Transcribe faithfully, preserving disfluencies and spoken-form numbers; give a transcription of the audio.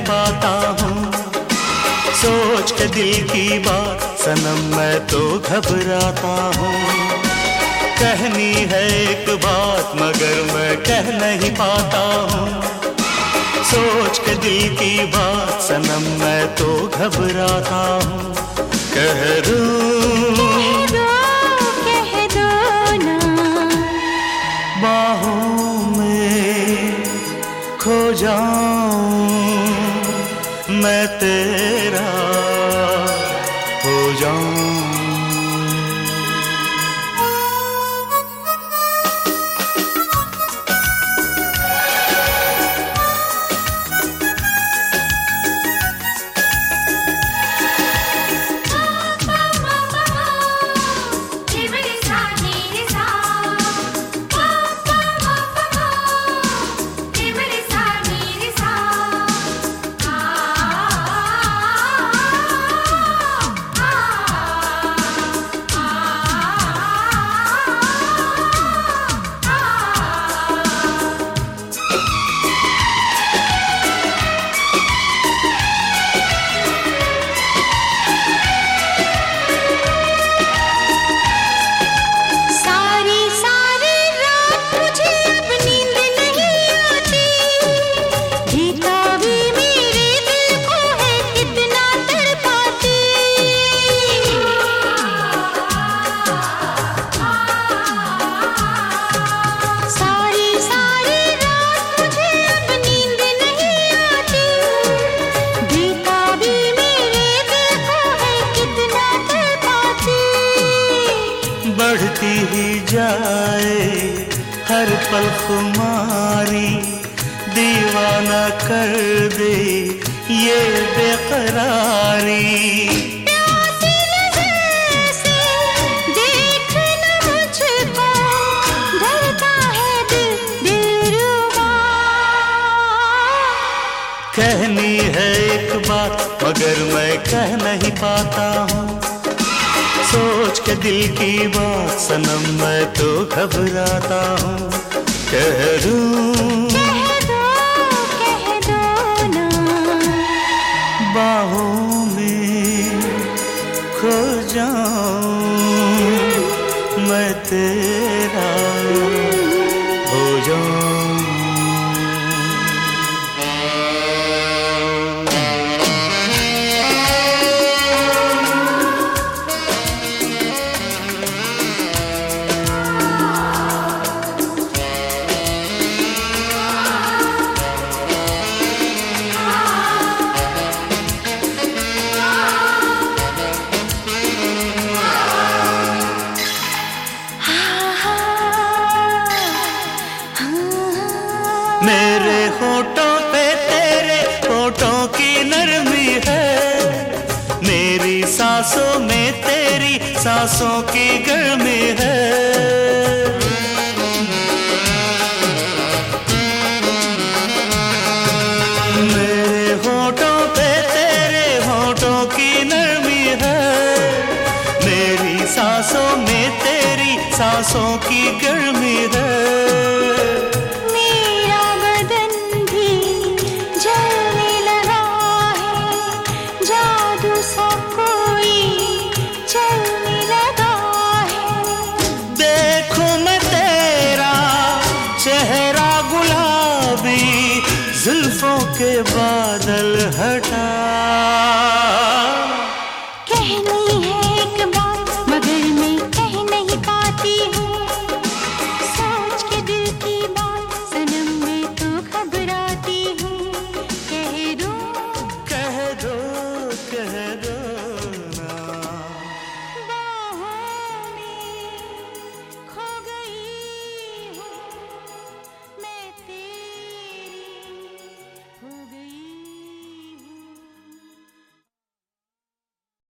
पाता हूँ। सोच के दिल की बात सनम मैं तो घबराता हूँ। कहनी है एक बात मगर मैं कह नहीं पाता हूँ। सोच के दिल की बात सनम मैं तो घबराता हूँ। कह दूँ कह दो, कह दो ना, बाहों में खो जाऊं मैं तेरा हो जाऊं। बढ़ती ही जाए हर पल खुमारी, दीवाना कर दे ये बेकरारी। प्यासी नज़र से देखना मुझको, डरता है दिल दिलरुबा। कहनी है एक बात मगर मैं कह नहीं पाता हूँ। सोच के दिल की बात सनम मैं तो घबराता हूँ। कह दूँ कह दो, कह दो ना, बाहों में खो जाऊं मैं तेरा हो जाऊं। मेरे होठों पे तेरे होठों की नरमी है, मेरी सांसों में तेरी सांसों की गर्मी है। मेरे होठों पे तेरे होठों की नरमी है, मेरी सांसों में तेरी सांसों की गर्मी है। चेहरा गुलाबी जुल्फों के बादल हटा, कहनी